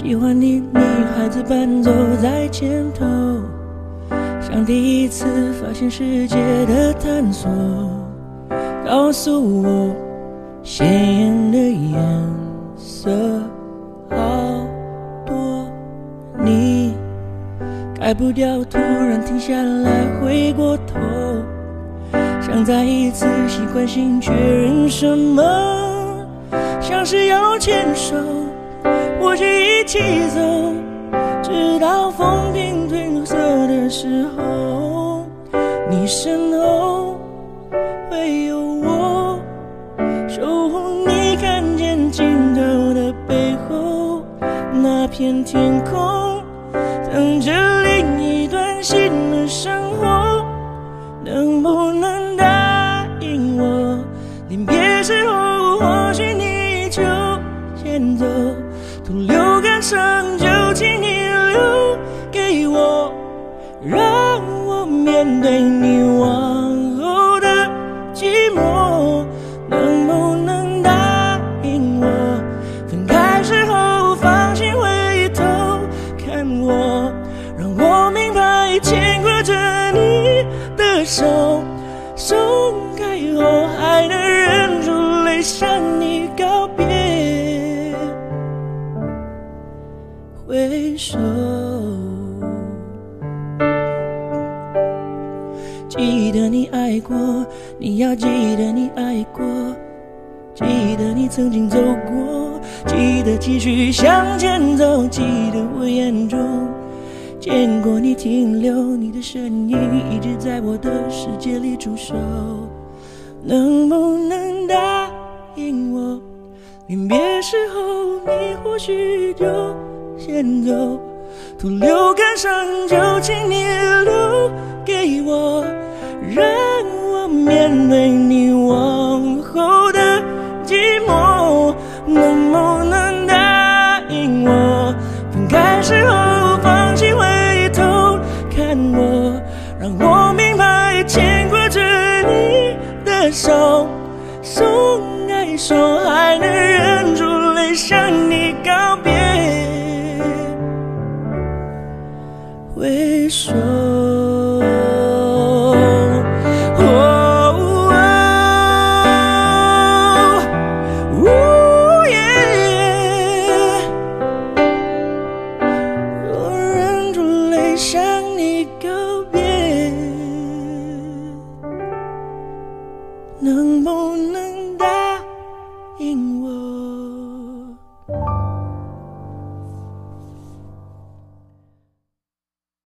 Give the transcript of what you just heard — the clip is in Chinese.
喜欢你，女孩子伴走在前头，像第一次发现世界的探索。告诉我，鲜艳的颜色好多，你改不掉，突然停下来，回过头，想再一次习惯性确认什么，像是要牵手，或许一起走，直到风景褪绿色的时候，你身后会有我，守护你看见尽头的背后，那片天空等着另一段新的生活。能不能答应我，临别时候或许你就先走，徒留感伤就请你留给我，让我面对你往后的寂寞。能不能答应我，分开时候放心回头看我，让我明白牵挂着你的手，松开后还能忍住泪向你告别，挥手。记得你爱过，你要记得你爱过，记得你曾经走过，记得继续向前走，记得我眼中见过你停留，你的身影一直在我的世界里驻守。能不能答应我，临别时候你或许就先走，徒留感伤就请你留给我，让我面对你往后的寂寞。能不能答应我，分开时候放心回头看我，让我明白牵挂着你的手，松开手还能忍住泪向你告别，挥手。向你告别，能